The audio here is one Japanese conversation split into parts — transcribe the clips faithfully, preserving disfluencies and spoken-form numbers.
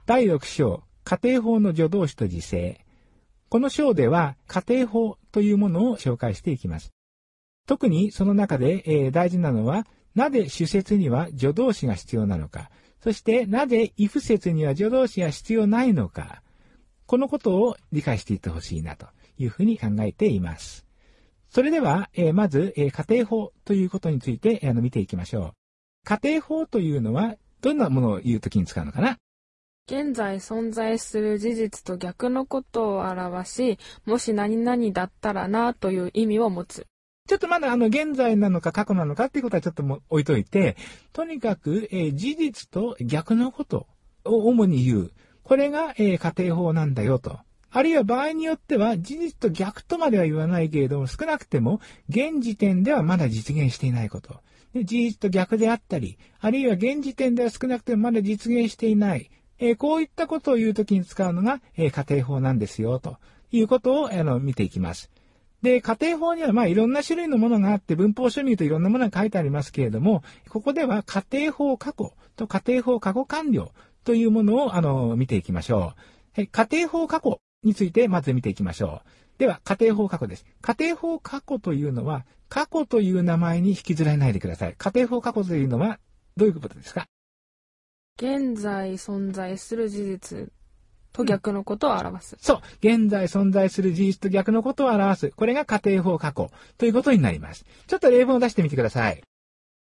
だいろく章、家庭法の助動詞と時制。この章では家庭法というものを紹介していきます。特にその中で、えー、大事なのは、なぜ主節には助動詞が必要なのか、そしてなぜ if 節には助動詞が必要ないのか、このことを理解していってほしいなというふうに考えています。それでは、えー、まず、えー、家庭法ということについて、えー、見ていきましょう。家庭法というのはどんなものを言うときに使うのかな？ 現在存在する事実と逆のことを表し、もし何々だったらなという意味を持つ。 ちょっとまだあの現在なのか過去なのかっていうことはちょっともう置いといて、とにかく、えー、事実と逆のことを主に言う。これが、えー、家庭法なんだよと。あるいは場合によっては事実と逆とまでは言わないけれども、少なくても現時点ではまだ実現していないこと。で、事実と逆であったり、あるいは現時点では少なくてもまだ実現していない。えー、こういったことを言うときに使うのが、えー、家庭法なんですよということをあの見ていきます。で、家庭法にはまあいろんな種類のものがあって、文法書にといろんなものが書いてありますけれども、ここでは家庭法過去と家庭法過去完了というものをあの見ていきましょう。家庭法過去についてまず見ていきましょう。では、家庭法過去です。家庭法過去というのは、過去という名前に引きずらないでください。家庭法過去というのはどういうことですか？ 現在存在する事実と逆のことを表す。 うん、そう。現在存在する事実と逆のことを表す。これが家庭法過去ということになります。ちょっと例文を出してみてください。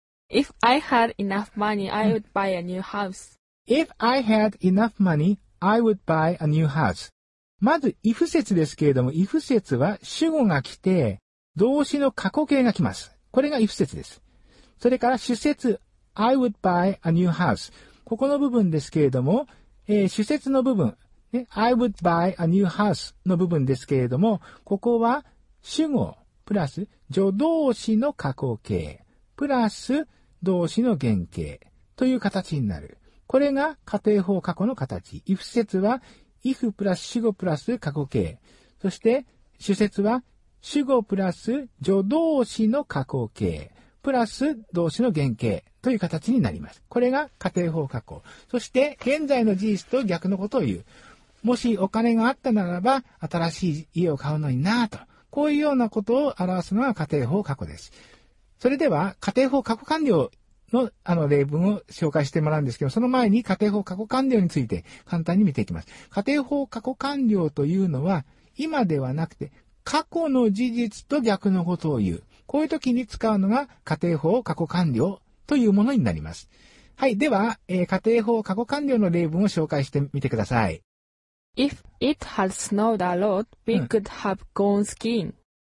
If I had enough money, I would buy a new house.If I had enough money, I would buy a new house. まず、if 節ですけれども、if 節は主語が来て、動詞の過去形が来ます。これが if 節です。それから主節、I would buy a new house. ここの部分ですけれども、えー、主節の部分、ね、I would buy a new house の部分ですけれども、ここは主語プラス助動詞の過去形プラス動詞の原形という形になる。これが家庭法過去の形。if 節は if プラス主語プラス過去形。そして主節は主語プラス助動詞の過去形プラス動詞の原形という形になります。これが家庭法過去。そして現在の事実と逆のことを言う。もしお金があったならば新しい家を買うのになぁと。こういうようなことを表すのが家庭法過去です。それでは家庭法過去完了のあの例文を紹介してもらうんですけど、その前に家庭法過去完了について簡単に見ていきます。家庭法過去完了というのは今ではなくて過去の事実と逆のことを言う。こういう時に使うのが家庭法過去完了というものになります。はい。では、えー、家庭法過去完了の例文を紹介してみてください。 If it had snowed a lot, we could have gone skiing.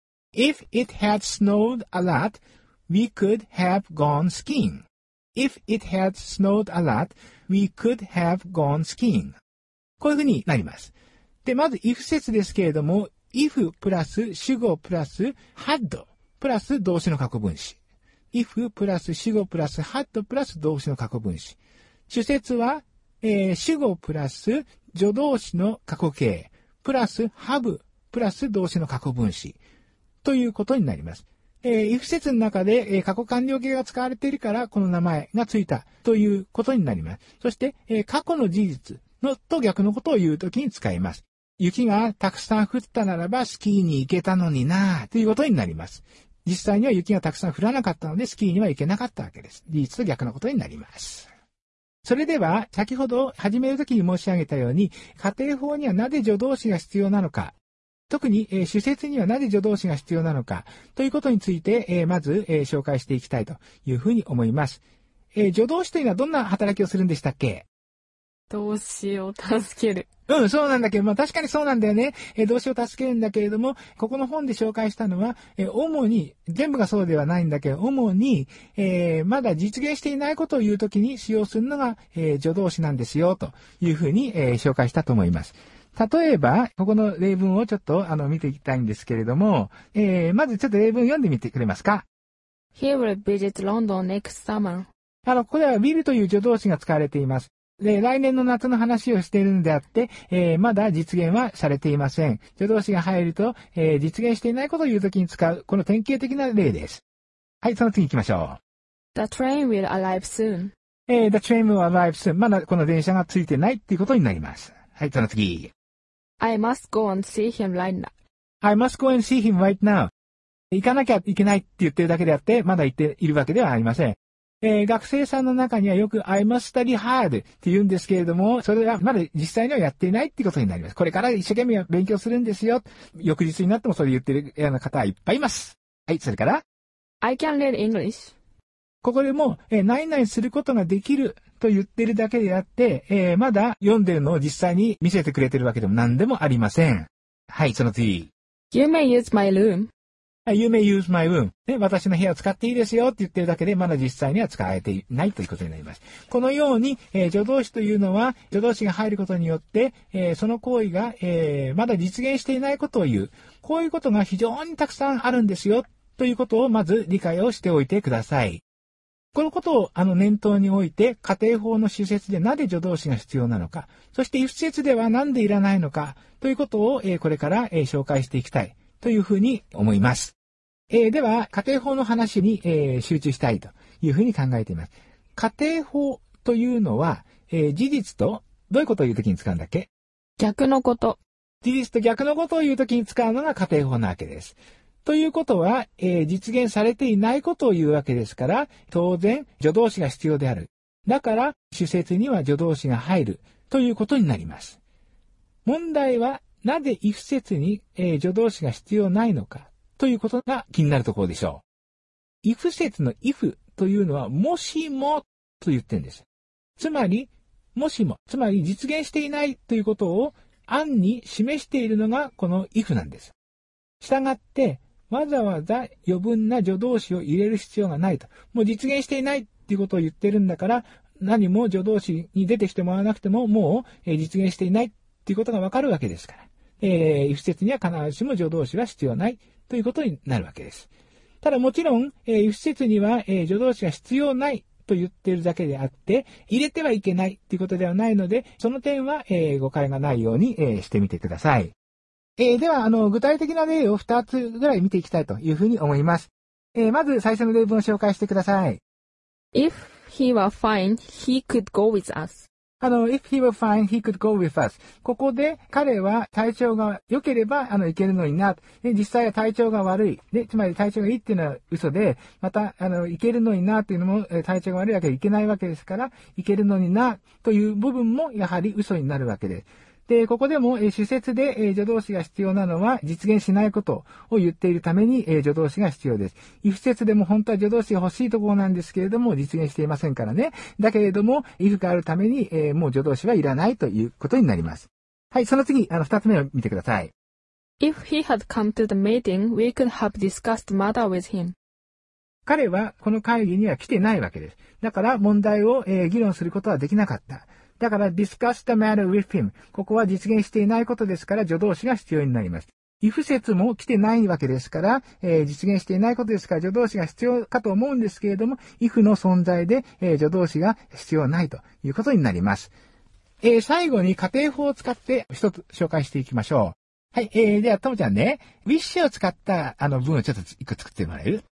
If it had snowed a lot, we could have gone skiing. If it had snowed a lot, we could have gone skiing. こういうふうになります。で、まず if 節ですけれども、if プラス主語プラス had プラス動詞の過去分詞。if プラス主語プラス had プラス動詞の過去分詞。主節は、えー、主語プラス助動詞の過去形プラス have プラス動詞の過去分詞ということになります。えー、if 節の中で、えー、過去完了形が使われているからこの名前がついたということになります。そして、えー、過去の事実のと逆のことを言うときに使います。雪がたくさん降ったならばスキーに行けたのになということになります。実際には雪がたくさん降らなかったのでスキーには行けなかったわけです。事実と逆のことになります。それでは先ほど始めるときに申し上げたように家庭法にはなぜ助動詞が必要なのか、特に、えー、主節にはなぜ助動詞が必要なのかということについて、えー、まず、えー、紹介していきたいというふうに思います。えー、助動詞というのはどんな働きをするんでしたっけ？ 動詞を助ける。 うん、そうなんだけど、まあ確かにそうなんだよね。えー、動詞を助けるんだけれども、ここの本で紹介したのは、えー、主に、全部がそうではないんだけど、主に、えー、まだ実現していないことを言うときに使用するのが、えー、助動詞なんですよ、というふうに、えー、紹介したと思います。例えば、ここの例文をちょっと、あの、見ていきたいんですけれども、えー、まずちょっと例文読んでみてくれますか？ He will visit London next summer. あの、ここでは will という助動詞が使われています。で、来年の夏の話をしているのであって、えー、まだ実現はされていません。助動詞が入ると、えー、実現していないことを言うときに使う、この典型的な例です。はい、その次行きましょう。The train will arrive soon. えー、the train will arrive soon. まだこの電車がついてないっていうことになります。はい、その次。 I must go and see him right now. I must go and see him right now. 行かなきゃいけないって言ってるだけであって、まだ行っているわけではありません。えー、学生さんの中にはよく I must study hard って言うんですけれども、それはまだ実際にはやっていないっていうことになります。これから一生懸命勉強するんですよ。翌日になってもそれ言ってるような方はいっぱいいます。はい、それから I can read English. ここでも、えー、何々することができると言ってるだけであって、えー、まだ読んでるのを実際に見せてくれてるわけでも何でもありません。はい、その次。 You may use my room. You may use my room. ね、私の部屋を使っていいですよって言ってるだけで、まだ実際には使えていないということになります。このように、えー、助動詞というのは、助動詞が入ることによって、えー、その行為が、えー、まだ実現していないことを言う。こういうことが非常にたくさんあるんですよ、ということをまず理解をしておいてください。このことをあの念頭において、家庭法の主説でなぜ助動詞が必要なのか、そしてif説ではなんでいらないのか、ということを、えー、これから、えー、紹介していきたいというふうに思います。えー、では、家庭法の話に、えー、集中したいというふうに考えています。家庭法というのは、えー、事実と、どういうことを言うときに使うんだっけ？ 逆のこと。 事実と逆のことを言うときに使うのが家庭法なわけです。ということは、えー、実現されていないことを言うわけですから、当然、助動詞が必要である。だから、主説には助動詞が入るということになります。問題は、なぜif説に、えー、助動詞が必要ないのかということが気になるところでしょう。if説の if というのは、もしもと言ってるんです。つまり、もしも、つまり実現していないということを案に示しているのがこの if なんです。したがって、わざわざ余分な助動詞を入れる必要がないと。もう実現していないっていうことを言ってるんだから、何も助動詞に出てきてもらわなくても、もう実現していないっていうことがわかるわけですから。えー、if説には必ずしも助動詞は必要ないということになるわけです。ただもちろん、えー、if説には、えー、助動詞が必要ないと言っているだけであって、入れてはいけないということではないので、その点は、えー、誤解がないように、えー、してみてください。えー、では、あの、具体的な例をふたつぐらい見ていきたいというふうに思います。えー、まず最初の例文を紹介してください。 If he were fine, he could go with us. あの、if he were fine, he could go with us. ここで彼は体調が良ければ、あの、行けるのにな。で、実際は体調が悪い。で、つまり体調がいいっていうのは嘘で、また、あの、行けるのになっていうのも、体調が悪いわけでいけないわけですから、行けるのになという部分もやはり嘘になるわけです。で、ここでも、えー、主説で、えー、助動詞が必要なのは実現しないことを言っているために、えー、助動詞が必要です。if説でも本当は助動詞が欲しいところなんですけれども、実現していませんからね。だけれども、if があるために、えー、もう助動詞はいらないということになります。はい、その次、あの、二つ目を見てください。 If he had come to the meeting, we could have discussed the matter with him. 彼はこの会議には来てないわけです。だから問題を、えー、議論することはできなかった。だから discuss the matter with him。ここは実現していないことですから助動詞が必要になります。if 説も来てないわけですから、えー、実現していないことですから助動詞が必要かと思うんですけれども、if の存在で、えー、助動詞が必要ないということになります。えー、最後に家庭法を使って一つ紹介していきましょう。はい、えー、ではともちゃんね、wish を使ったあの文をちょっと一個作ってもらえる？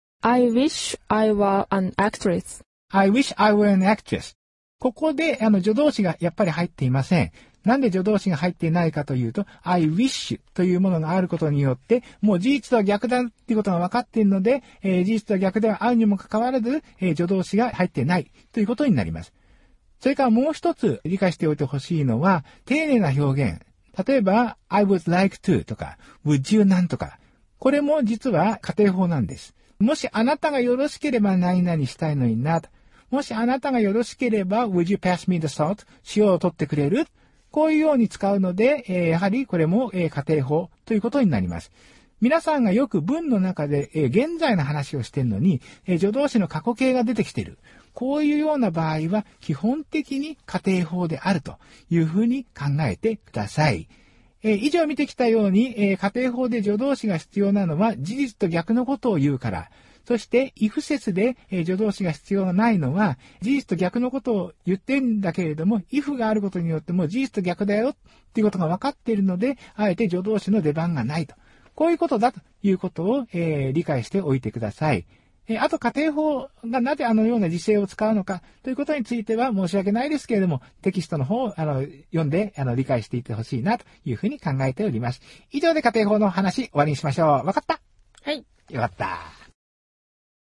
I wish I were an actress. I wish I were an actress。ここで、あの、助動詞がやっぱり入っていません。なんで助動詞が入っていないかというと、I wish というものがあることによって、もう事実とは逆だっていうことが分かっているので、えー、事実とは逆ではあるにもかかわらず、えー、助動詞が入っていないということになります。それからもう一つ理解しておいてほしいのは、丁寧な表現。例えば、I would like to とか、would you なんとか。これも実は家庭法なんです。もしあなたがよろしければ何々したいのになと。もしあなたがよろしければ、would you pass me the salt? 塩を取ってくれる？こういうように使うので、えー、やはりこれも、えー、家庭法ということになります。皆さんがよく文の中で、えー、現在の話をしているのに、えー、助動詞の過去形が出てきている。こういうような場合は、基本的に家庭法であるというふうに考えてください。えー、以上見てきたように、えー、家庭法で助動詞が必要なのは事実と逆のことを言うから、そして、if 説で、えー、助動詞が必要がないのは、事実と逆のことを言ってるんだけれども、if があることによっても事実と逆だよっていうことが分かっているので、あえて助動詞の出番がないと。こういうことだということを、えー、理解しておいてください。 えー、あと家庭法がなぜあのような時制を使うのかということについては申し訳ないですけれども、テキストの方をあの読んであの理解していってほしいなというふうに考えております。以上で家庭法の話終わりにしましょう。わかった？ はい。 よかった。